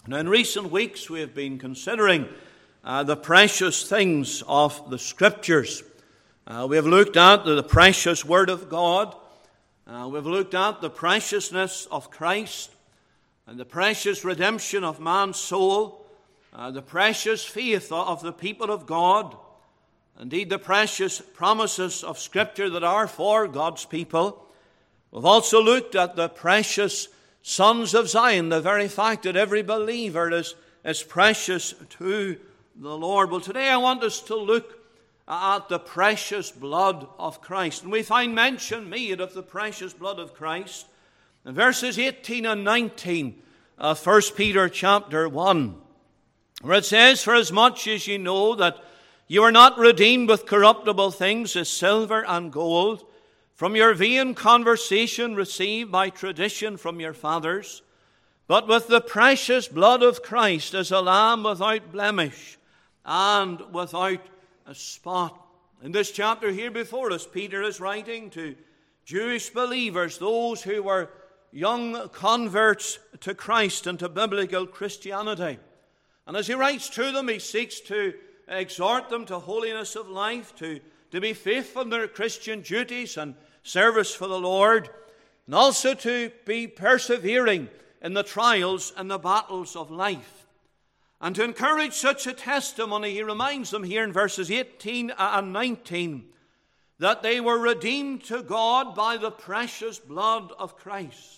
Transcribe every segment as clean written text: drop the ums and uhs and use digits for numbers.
Now, in recent weeks, we have been considering the precious things of the Scriptures. We have looked at the precious Word of God. We have looked at the preciousness of Christ and the precious redemption of man's soul, the precious faith of the people of God, indeed the precious promises of Scripture that are for God's people. We've also looked at the precious sons of Zion, the very fact that every believer is precious to the Lord. Well, today I want us to look at the precious blood of Christ. And we find mention made of the precious blood of Christ in verses 18 and 19 of 1 Peter chapter 1, where it says, "For as much as ye know that you are not redeemed with corruptible things as silver and gold, from your vain conversation received by tradition from your fathers, but with the precious blood of Christ as a lamb without blemish and without a spot." In this chapter here before us, Peter is writing to Jewish believers, those who were young converts to Christ and to biblical Christianity. And as he writes to them, he seeks to exhort them to holiness of life, to be faithful in their Christian duties and service for the Lord, and also to be persevering in the trials and the battles of life. And to encourage such a testimony, he reminds them here in verses 18 and 19 that they were redeemed to God by the precious blood of Christ.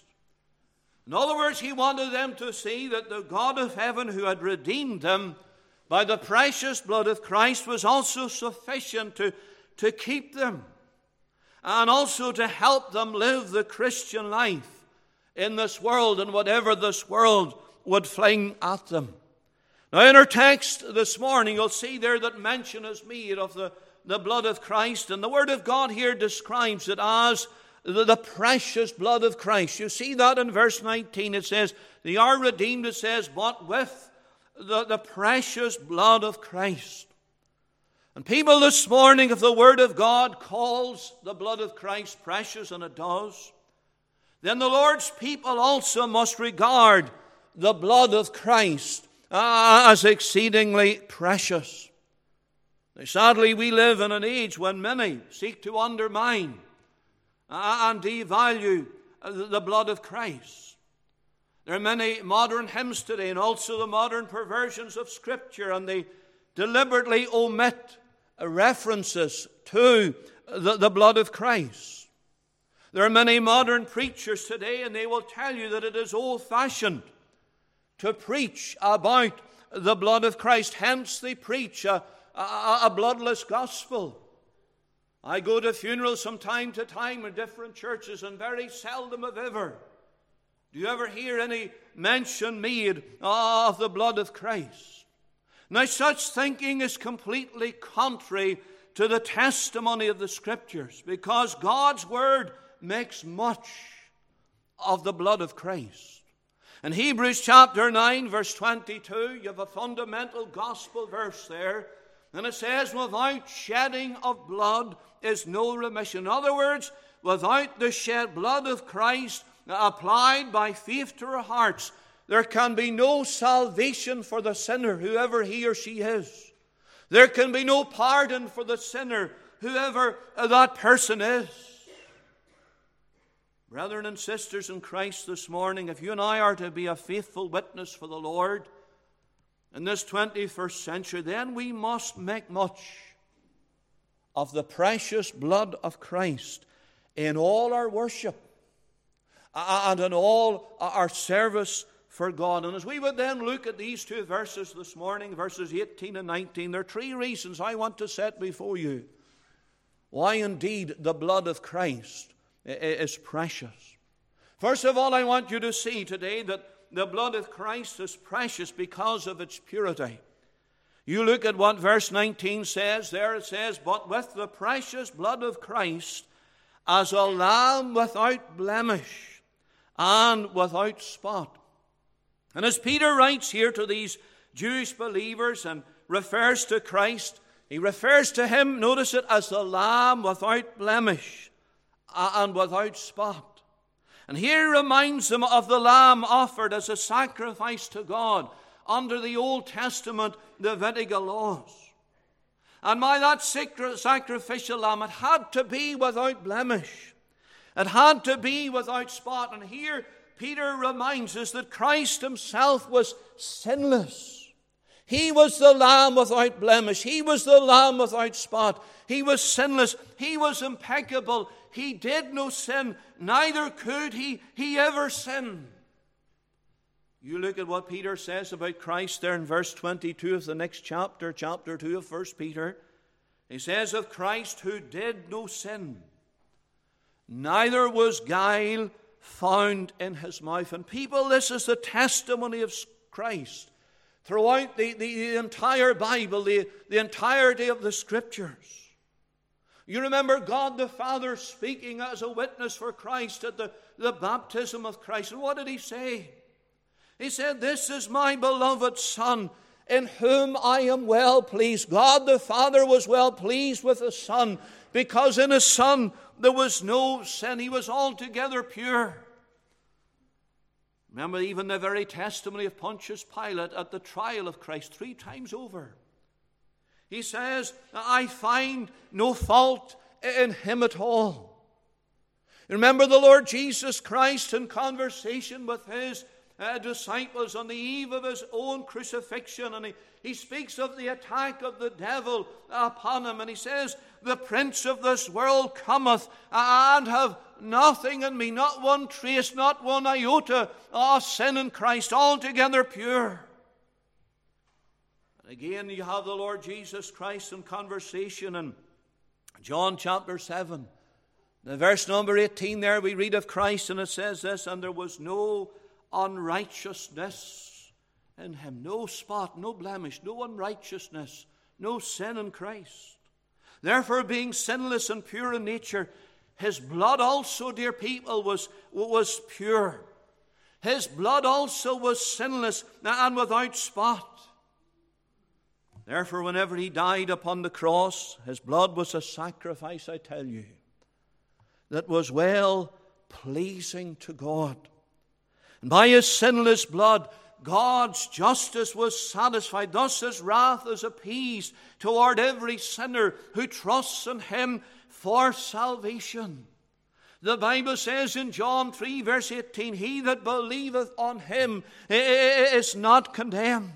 In other words, he wanted them to see that the God of heaven who had redeemed them by the precious blood of Christ was also sufficient to keep them and also to help them live the Christian life in this world and whatever this world would fling at them. Now, in our text this morning, you'll see there that mention is made of the blood of Christ, and the Word of God here describes it as the precious blood of Christ. You see that in verse 19. It says, "They are redeemed," it says, "but with the precious blood of Christ." And people this morning, if the Word of God calls the blood of Christ precious, and it does, then the Lord's people also must regard the blood of Christ as exceedingly precious. Now, sadly, we live in an age when many seek to undermine and devalue the blood of Christ. There are many modern hymns today and also the modern perversions of Scripture, and they deliberately omit references to the blood of Christ. There are many modern preachers today, and they will tell you that it is old-fashioned to preach about the blood of Christ. Hence, they preach a bloodless gospel. I go to funerals from time to time in different churches, and very seldom, if ever, do you ever hear any mention made of the blood of Christ. Now, such thinking is completely contrary to the testimony of the Scriptures, because God's Word makes much of the blood of Christ. In Hebrews chapter 9, verse 22, you have a fundamental gospel verse there, and it says, "Without shedding of blood is no remission." In other words, without the shed blood of Christ applied by faith to our hearts, there can be no salvation for the sinner, whoever he or she is. There can be no pardon for the sinner, whoever that person is. Brethren and sisters in Christ this morning, if you and I are to be a faithful witness for the Lord in this 21st century, then we must make much of the precious blood of Christ in all our worship and in all our service for God. And as we would then look at these two verses this morning, verses 18 and 19, there are three reasons I want to set before you why indeed the blood of Christ is precious. First of all, I want you to see today that the blood of Christ is precious because of its purity. You look at what verse 19 says there. It says, "But with the precious blood of Christ as a lamb without blemish and without spot." And as Peter writes here to these Jewish believers and refers to Christ, he refers to him, notice it, as the lamb without blemish and without spot. And here he reminds them of the lamb offered as a sacrifice to God under the Old Testament Levitical laws. And by that sacrificial lamb, it had to be without blemish. It had to be without spot. And here Peter reminds us that Christ himself was sinless. He was the lamb without blemish. He was the lamb without spot. He was sinless. He was impeccable. He did no sin. Neither could he ever sin. You look at what Peter says about Christ there in verse 22 of the next chapter, chapter 2 of 1 Peter. He says of Christ, who did no sin, neither was guile found in his mouth. And people, this is the testimony of Christ throughout the entire Bible, the entirety of the Scriptures. You remember God the Father speaking as a witness for Christ at the baptism of Christ. And what did he say? He said, "This is my beloved Son, in whom I am well pleased." God the Father was well pleased with the Son, because in his Son there was no sin. He was altogether pure. Remember even the very testimony of Pontius Pilate at the trial of Christ 3 times over. He says, "I find no fault in him at all." Remember the Lord Jesus Christ in conversation with his disciples on the eve of his own crucifixion, and he speaks of the attack of the devil upon him, and he says, "The prince of this world cometh and have nothing in me," not one trace, not one iota of sin in Christ, altogether pure. And again you have the Lord Jesus Christ in conversation in John chapter 7. The verse number 18 there we read of Christ, and it says this, "And there was no unrighteousness in him." No spot, no blemish, no unrighteousness, no sin in Christ. Therefore, being sinless and pure in nature, his blood also, dear people, was pure. His blood also was sinless and without spot. Therefore, whenever he died upon the cross, his blood was a sacrifice, I tell you, that was well pleasing to God. And by his sinless blood, God's justice was satisfied. Thus his wrath is appeased toward every sinner who trusts in him for salvation. The Bible says in John 3 verse 18, "He that believeth on him is not condemned."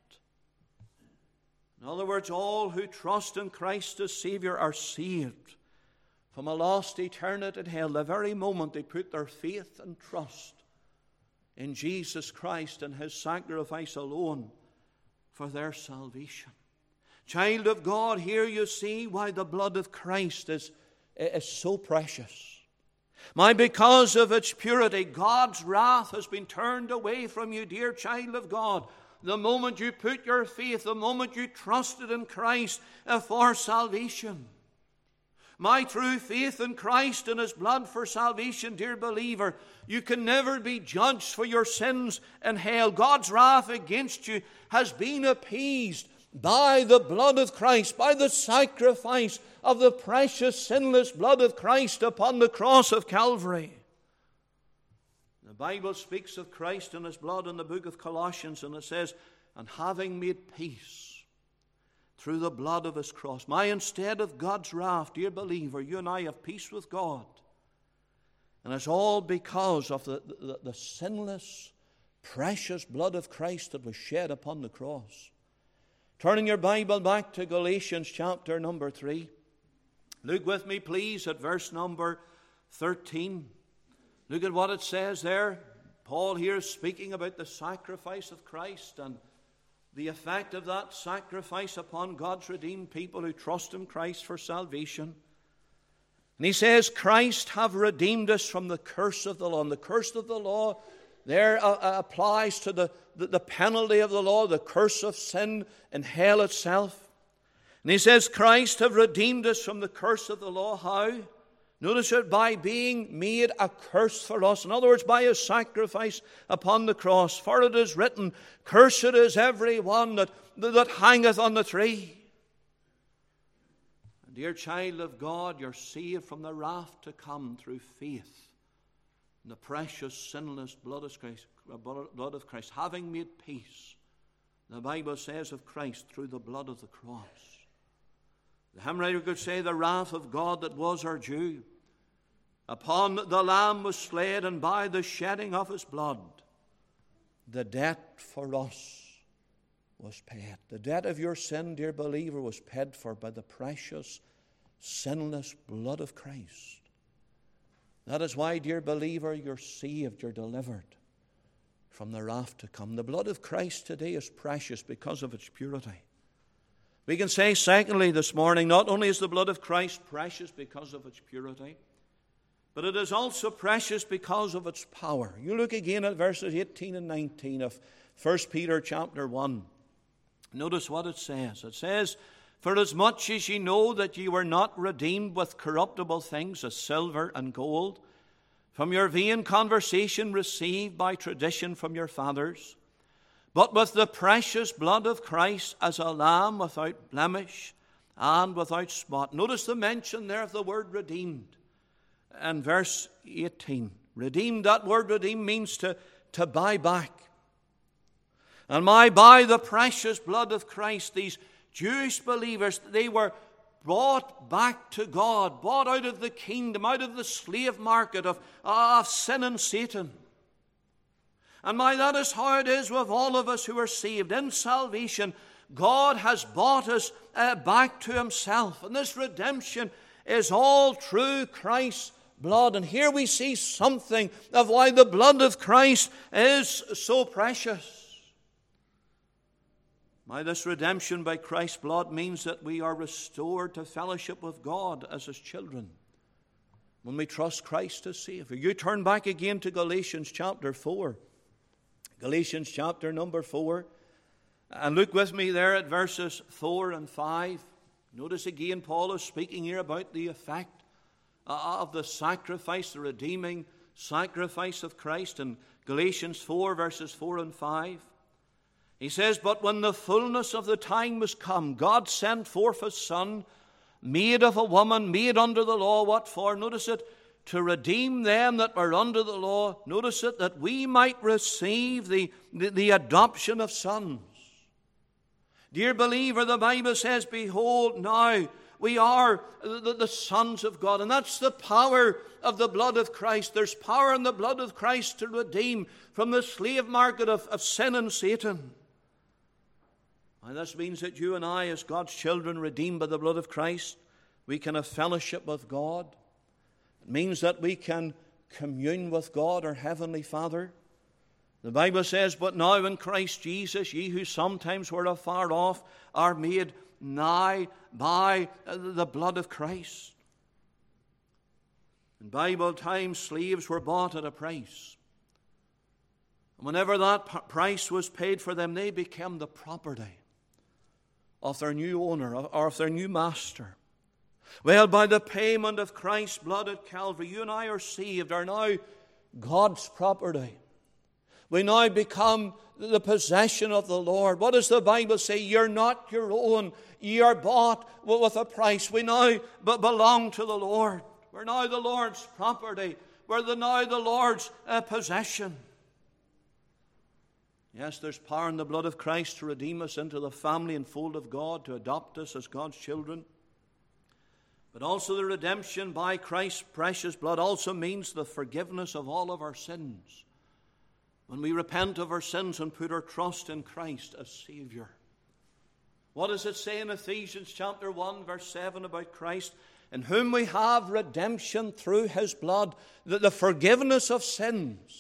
In other words, all who trust in Christ as Savior are saved from a lost eternity in hell the very moment they put their faith and trust in Jesus Christ and his sacrifice alone for their salvation. Child of God, here you see why the blood of Christ is so precious. Because of its purity, God's wrath has been turned away from you, dear child of God. The moment you put your faith, the moment you trusted in Christ for salvation. My true faith in Christ and his blood for salvation, dear believer, you can never be judged for your sins in hell. God's wrath against you has been appeased by the blood of Christ, by the sacrifice of the precious sinless blood of Christ upon the cross of Calvary. The Bible speaks of Christ and his blood in the book of Colossians, and it says, "And having made peace through the blood of his cross." Instead of God's wrath, dear believer, you and I have peace with God. And it's all because of the sinless, precious blood of Christ that was shed upon the cross. Turning your Bible back to Galatians chapter number 3. Look with me, please, at verse number 13. Look at what it says there. Paul here is speaking about the sacrifice of Christ and the effect of that sacrifice upon God's redeemed people who trust in Christ for salvation. And he says, "Christ have redeemed us from the curse of the law." And the curse of the law there applies to the penalty of the law, the curse of sin and hell itself. And he says, "Christ have redeemed us from the curse of the law." How? Notice it, by being made a curse for us. In other words, by his sacrifice upon the cross. "For it is written, Cursed is every one that hangeth on the tree." And dear child of God, you're saved from the wrath to come through faith, in the precious, sinless blood of Christ, having made peace, the Bible says of Christ, through the blood of the cross. The hymn writer could say, the wrath of God that was our due, upon the Lamb was slain, and by the shedding of his blood, the debt for us was paid. The debt of your sin, dear believer, was paid for by the precious, sinless blood of Christ. That is why, dear believer, you're saved, you're delivered from the wrath to come. The blood of Christ today is precious because of its purity. We can say, secondly, this morning, not only is the blood of Christ precious because of its purity, but it is also precious because of its power. You look again at verses 18 and 19 of 1 Peter chapter 1. Notice what it says. It says, for as much as ye know that ye were not redeemed with corruptible things as silver and gold, from your vain conversation received by tradition from your fathers, but with the precious blood of Christ as a lamb without blemish and without spot. Notice the mention there of the word redeemed. And verse 18. Redeemed, that word redeemed means to buy back. And by the precious blood of Christ, these Jewish believers, they were brought back to God, bought out of the kingdom, out of the slave market of sin and Satan. And that is how it is with all of us who are saved. In salvation, God has bought us back to himself. And this redemption is all through Christ's blood. And here we see something of why the blood of Christ is so precious. This redemption by Christ's blood means that we are restored to fellowship with God as his children when we trust Christ as Savior. You turn back again to Galatians chapter 4. Galatians chapter number 4. And look with me there at verses 4 and 5. Notice again, Paul is speaking here about the effect of the sacrifice, the redeeming sacrifice of Christ. In Galatians 4, verses 4 and 5. He says, but when the fullness of the time was come, God sent forth his Son, made of a woman, made under the law. What for? Notice it. To redeem them that were under the law. Notice it. That we might receive the adoption of sons. Dear believer, the Bible says, behold, now we are the sons of God. And that's the power of the blood of Christ. There's power in the blood of Christ to redeem from the slave market of sin and Satan. And this means that you and I, as God's children, redeemed by the blood of Christ, we can have fellowship with God. It means that we can commune with God, our Heavenly Father. The Bible says, but now in Christ Jesus, ye who sometimes were afar off, are made nigh by the blood of Christ. In Bible times, slaves were bought at a price. And whenever that price was paid for them, they became the property of their new owner or of their new master. Well, by the payment of Christ's blood at Calvary, you and I are saved, are now God's property. We now become the possession of the Lord. What does the Bible say? You're not your own. You are bought with a price. We now belong to the Lord. We're now the Lord's property. We're now the Lord's possession. Yes, there's power in the blood of Christ to redeem us into the family and fold of God, to adopt us as God's children. But also the redemption by Christ's precious blood also means the forgiveness of all of our sins. When we repent of our sins and put our trust in Christ as Savior. What does it say in Ephesians chapter 1, verse 7 about Christ? In whom we have redemption through his blood, the forgiveness of sins,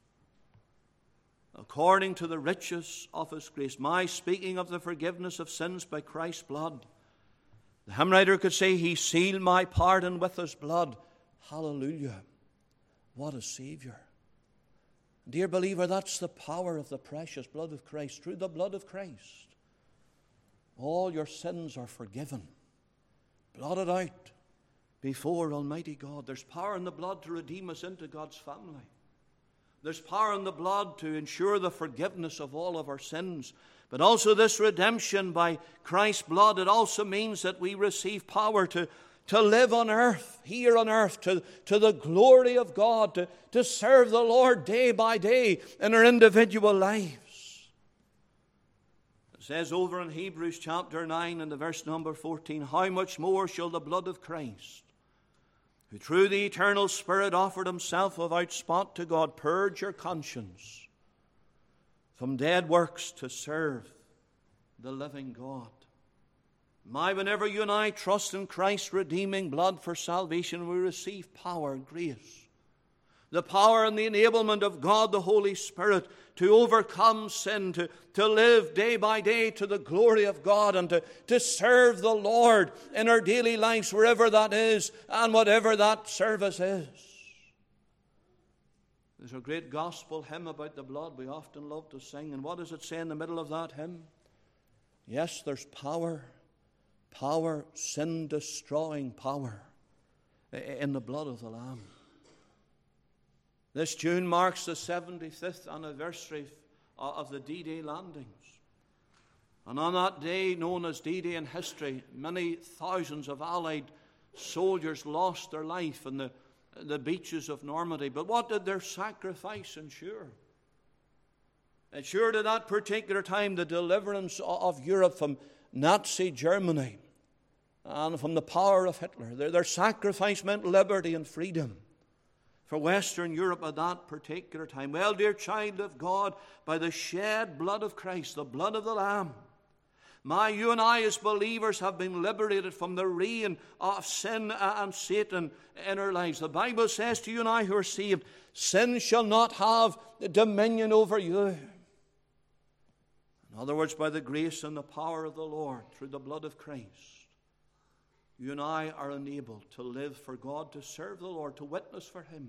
according to the riches of his grace. My speaking of the forgiveness of sins by Christ's blood. The hymn writer could say, he sealed my pardon with his blood. Hallelujah. What a Savior. Dear believer, that's the power of the precious blood of Christ. Through the blood of Christ, all your sins are forgiven, blotted out before Almighty God. There's power in the blood to redeem us into God's family. There's power in the blood to ensure the forgiveness of all of our sins. But also this redemption by Christ's blood, it also means that we receive power to to live on earth, here on earth, to the glory of God, to serve the Lord day by day in our individual lives. It says over in Hebrews chapter 9 and the verse number 14, how much more shall the blood of Christ, who through the eternal Spirit offered himself without spot to God, purge your conscience from dead works to serve the living God. Whenever you and I trust in Christ's redeeming blood for salvation, we receive power and grace. The power and the enablement of God, the Holy Spirit, to overcome sin, to live day by day to the glory of God, and to serve the Lord in our daily lives, wherever that is and whatever that service is. There's a great gospel hymn about the blood we often love to sing. And what does it say in the middle of that hymn? Yes, there's power, sin-destroying power in the blood of the Lamb. This June marks the 75th anniversary of the D-Day landings. And on that day, known as D-Day in history, many thousands of Allied soldiers lost their life in the beaches of Normandy. But what did their sacrifice ensure? It ensured at that particular time the deliverance of Europe from Nazi Germany and from the power of Hitler. Their sacrifice meant liberty and freedom for Western Europe at that particular time. Well, dear child of God, by the shed blood of Christ, the blood of the Lamb, you and I as believers have been liberated from the reign of sin and Satan in our lives. The Bible says to you and I who are saved, sin shall not have dominion over you. In other words, by the grace and the power of the Lord, through the blood of Christ, you and I are enabled to live for God, to serve the Lord, to witness for Him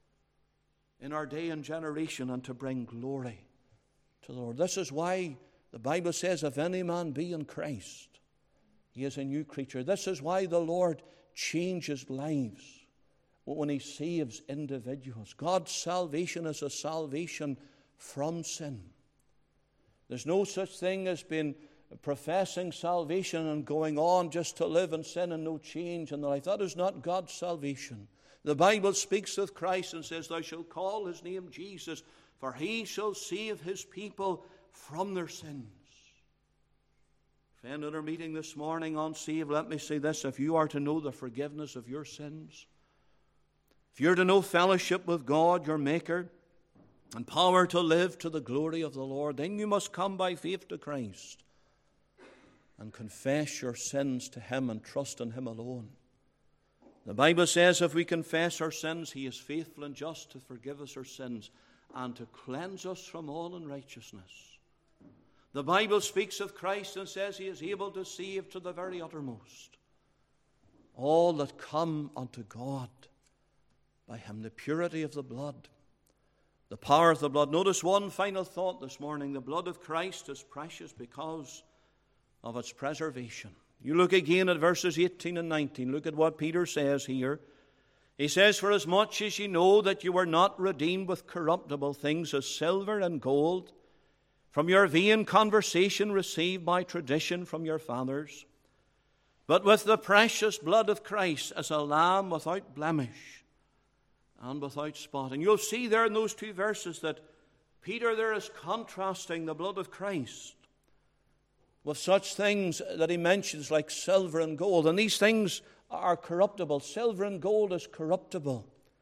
in our day and generation, and to bring glory to the Lord. This is why the Bible says, if any man be in Christ, he is a new creature. This is why the Lord changes lives when He saves individuals. God's salvation is a salvation from sin. There's no such thing as being professing salvation and going on just to live in sin and no change in the life. That is not God's salvation. The Bible speaks of Christ and says, thou shalt call His name Jesus, for He shall save His people from their sins. Friend, in our meeting this morning on Save, let me say this. If you are to know the forgiveness of your sins, if you're to know fellowship with God, your Maker, and power to live to the glory of the Lord, then you must come by faith to Christ and confess your sins to Him and trust in Him alone. The Bible says if we confess our sins, He is faithful and just to forgive us our sins and to cleanse us from all unrighteousness. The Bible speaks of Christ and says He is able to save to the very uttermost all that come unto God by Him. The purity of the blood, the power of the blood. Notice one final thought this morning. The blood of Christ is precious because of its preservation. You look again at verses 18 and 19. Look at what Peter says here. He says, for as much as ye know that you were not redeemed with corruptible things as silver and gold, from your vain conversation received by tradition from your fathers, but with the precious blood of Christ as a lamb without blemish and without spot. And you'll see there in those two verses that Peter there is contrasting the blood of Christ with such things that he mentions like silver and gold. And these things are corruptible. Silver and gold is corruptible.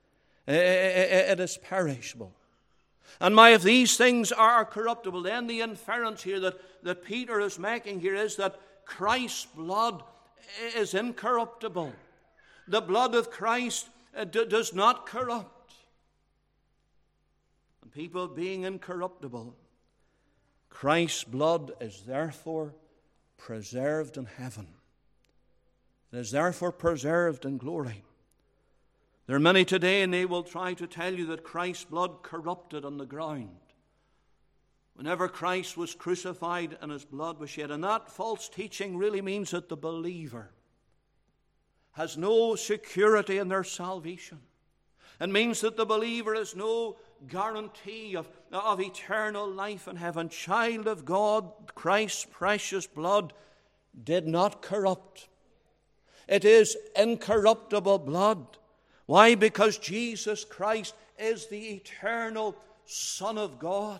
It is perishable. And if these things are corruptible, then the inference here that Peter is making here is that Christ's blood is incorruptible. The blood of Christ does not corrupt. And people being incorruptible, Christ's blood is therefore preserved in heaven. It is therefore preserved in glory. There are many today, and they will try to tell you that Christ's blood corrupted on the ground whenever Christ was crucified and His blood was shed. And that false teaching really means that the believer has no security in their salvation. It means that the believer has no guarantee of eternal life in heaven. Child of God, Christ's precious blood did not corrupt. It is incorruptible blood. Why? Because Jesus Christ is the eternal Son of God.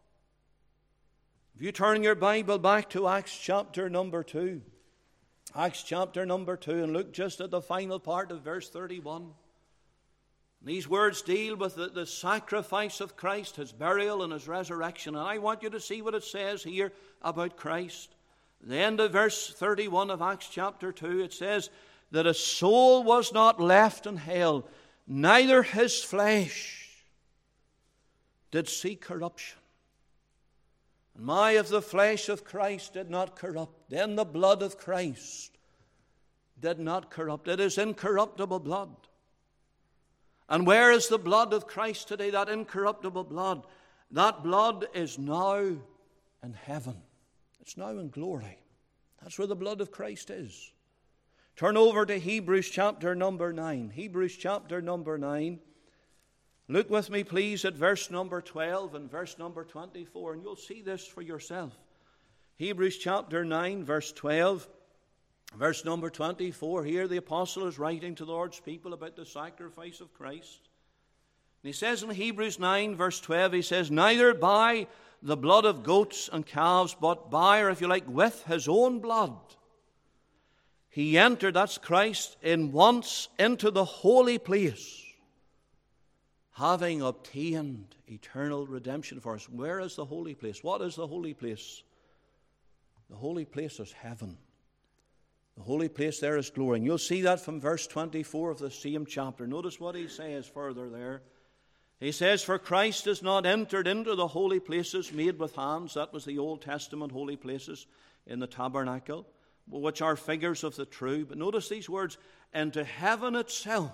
If you turn your Bible back to Acts chapter number 2, Acts chapter number 2, and look just at the final part of verse 31. These words deal with the sacrifice of Christ, His burial and His resurrection. And I want you to see what it says here about Christ. At the end of verse 31 of Acts chapter 2, it says that His soul was not left in hell, neither His flesh did see corruption. And my, if the flesh of Christ did not corrupt, then the blood of Christ did not corrupt. It is incorruptible blood. And where is the blood of Christ today, that incorruptible blood? That blood is now in heaven. It's now in glory. That's where the blood of Christ is. Turn over to Hebrews chapter number 9. Hebrews chapter number 9. Look with me, please, at verse number 12 and verse number 24, and you'll see this for yourself. Hebrews chapter 9, verse 12, verse number 24. Here the apostle is writing to the Lord's people about the sacrifice of Christ. And he says in Hebrews 9, verse 12, he says, neither by the blood of goats and calves, but by, or if you like, with His own blood, He entered, that's Christ, in once into the holy place, having obtained eternal redemption for us. Where is the holy place? What is the holy place? The holy place is heaven. The holy place there is glory. And you'll see that from verse 24 of the same chapter. Notice what he says further there. He says, for Christ has not entered into the holy places made with hands. That was the Old Testament holy places in the tabernacle, which are figures of the true. But notice these words, into heaven itself,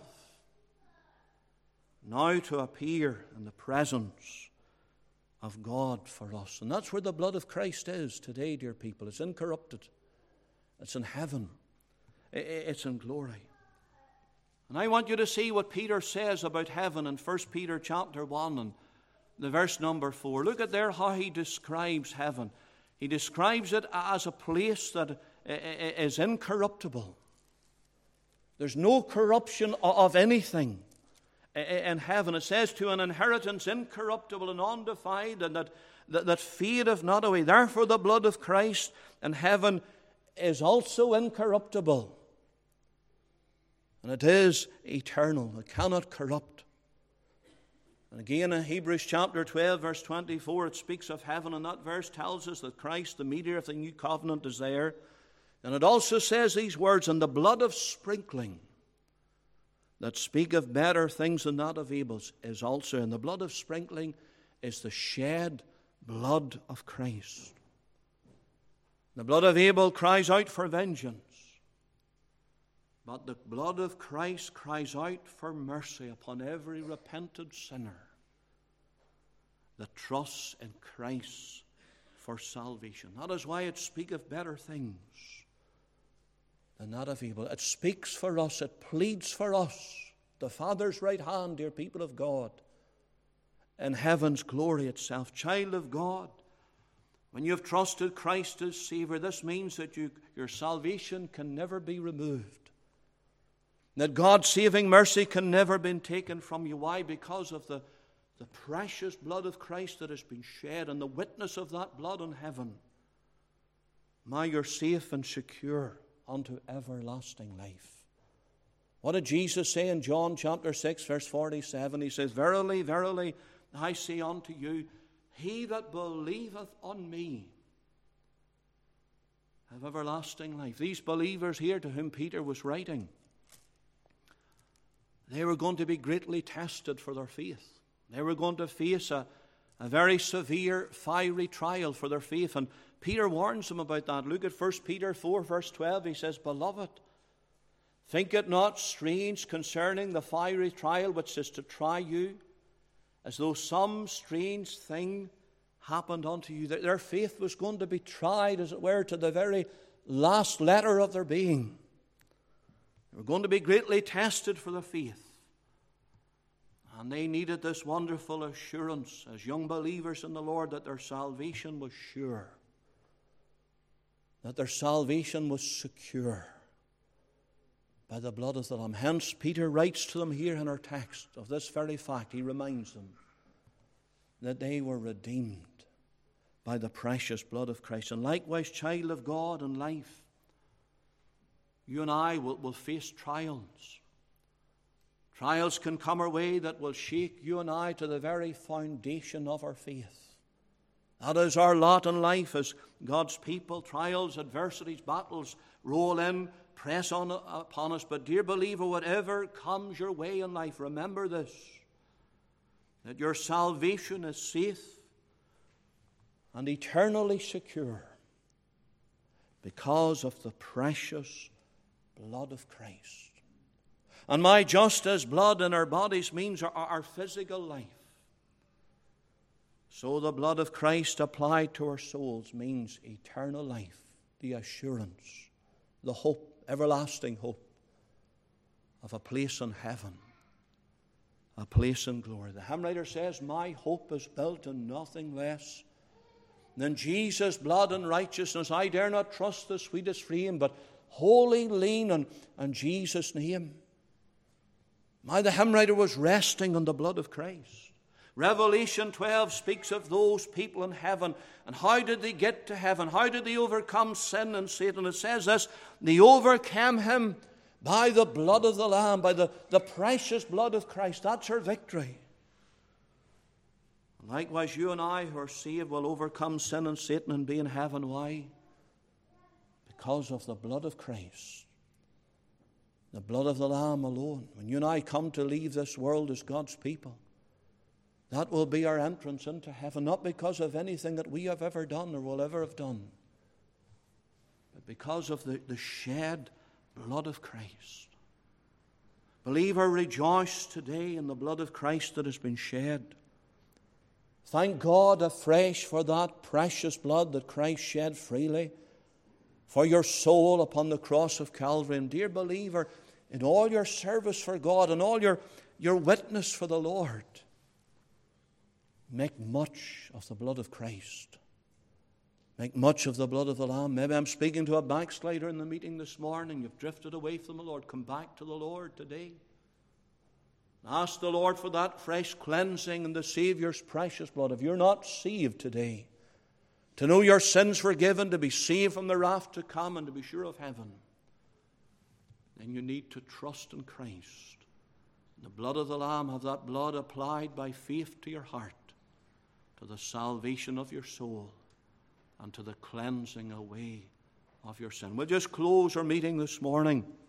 now to appear in the presence of God for us. And that's where the blood of Christ is today, dear people. It's incorrupted. It's in heaven. It's in glory. And I want you to see what Peter says about heaven in 1 Peter chapter 1 and the verse number 4. Look at there how he describes heaven. He describes it as a place that is incorruptible. There's no corruption of anything in heaven. It says, to an inheritance incorruptible and undefiled, and that fadeth not away. Therefore the blood of Christ in heaven is also incorruptible. And it is eternal. It cannot corrupt. And again in Hebrews chapter 12, verse 24, it speaks of heaven, and that verse tells us that Christ, the mediator of the new covenant, is there. And it also says these words, and the blood of sprinkling that speak of better things than that of Abel's is also. And the blood of sprinkling is the shed blood of Christ. The blood of Abel cries out for vengeance, but the blood of Christ cries out for mercy upon every repentant sinner that trusts in Christ for salvation. That is why it speaks of better things than that of Abel. It speaks for us, it pleads for us, the Father's right hand, dear people of God, in heaven's glory itself. Child of God, when you have trusted Christ as Savior, this means that your salvation can never be removed. That God's saving mercy can never be taken from you. Why? Because of the precious blood of Christ that has been shed and the witness of that blood in heaven. Now you're safe and secure unto everlasting life. What did Jesus say in John chapter 6, verse 47? He says, verily, verily, I say unto you, he that believeth on me have everlasting life. These believers here to whom Peter was writing, they were going to be greatly tested for their faith. They were going to face a very severe, fiery trial for their faith. And Peter warns them about that. Look at 1 Peter 4, verse 12. He says, beloved, think it not strange concerning the fiery trial which is to try you, as though some strange thing happened unto you. That their faith was going to be tried, as it were, to the very last letter of their being. They were going to be greatly tested for their faith. And they needed this wonderful assurance as young believers in the Lord that their salvation was sure, that their salvation was secure. by the blood of the Lamb. Hence, Peter writes to them here in our text of this very fact. He reminds them that they were redeemed by the precious blood of Christ. And likewise, child of God in life, you and I will face trials. Trials can come our way that will shake you and I to the very foundation of our faith. That is our lot in life as God's people. Trials, adversities, battles roll in, press on upon us. But dear believer, whatever comes your way in life, remember this, that your salvation is safe and eternally secure because of the precious blood of Christ. And my just as blood in our bodies means our physical life, so the blood of Christ applied to our souls means eternal life, the assurance, the hope, everlasting hope of a place in heaven, a place in glory. The hymn writer says, my hope is built on nothing less than Jesus' blood and righteousness. I dare not trust the sweetest frame, but wholly lean on Jesus' name. The hymn writer was resting on the blood of Christ. Revelation 12 speaks of those people in heaven. And how did they get to heaven? How did they overcome sin and Satan? It says this, they overcame him by the blood of the Lamb, by the precious blood of Christ. That's our victory. Likewise, you and I who are saved will overcome sin and Satan and be in heaven. Why? Because of the blood of Christ. The blood of the Lamb alone. When you and I come to leave this world as God's people, that will be our entrance into heaven, not because of anything that we have ever done or will ever have done, but because of the shed blood of Christ. Believer, rejoice today in the blood of Christ that has been shed. Thank God afresh for that precious blood that Christ shed freely for your soul upon the cross of Calvary. And dear believer, in all your service for God and all your witness for the Lord, make much of the blood of Christ. Make much of the blood of the Lamb. Maybe I'm speaking to a backslider in the meeting this morning. You've drifted away from the Lord. Come back to the Lord today. Ask the Lord for that fresh cleansing in the Savior's precious blood. If you're not saved today, to know your sins forgiven, to be saved from the wrath to come, and to be sure of heaven, then you need to trust in Christ. The blood of the Lamb, have that blood applied by faith to your heart, to the salvation of your soul, and to the cleansing away of your sin. We'll just close our meeting this morning